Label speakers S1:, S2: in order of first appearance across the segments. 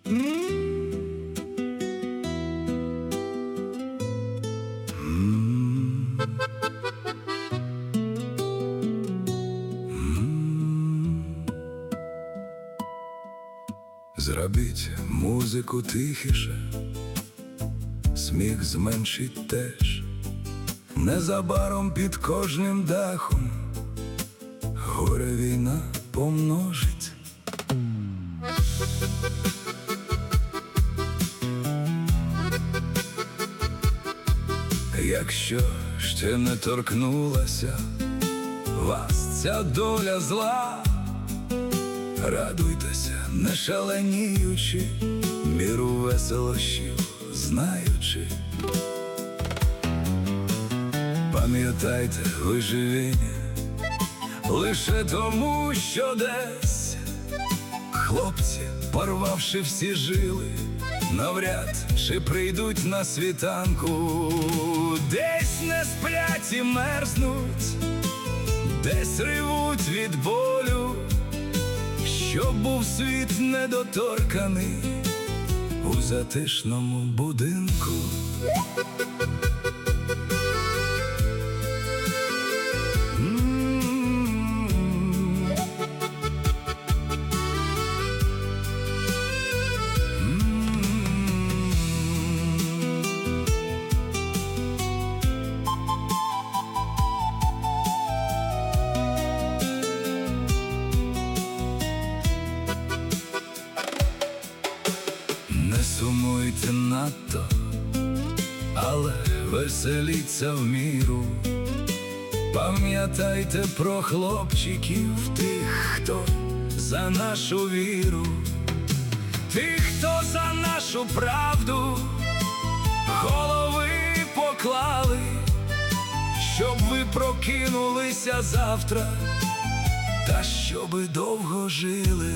S1: Зробіть музику тихіше, сміх зменшить теж. Незабаром під кожним дахом горе війна помножить. Якщо ще не торкнулася вас ця доля зла, радуйтеся, не шаленіючи, міру веселощів знаючи. Пам'ятайте виживіння лише тому, що десь хлопці, порвавши всі жили, навряд чи прийдуть на світанку. Десь не сплять і мерзнуть, десь ревуть від болю, щоб був світ недоторканий у затишному будинку. Не сумуйте надто, але веселіться в міру. Пам'ятайте про хлопчиків, тих, хто за нашу віру, тих, хто за нашу правду голови поклали, щоб ви прокинулися завтра, та щоби довго жили.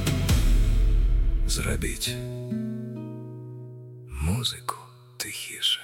S1: Зробіть музику тихіше.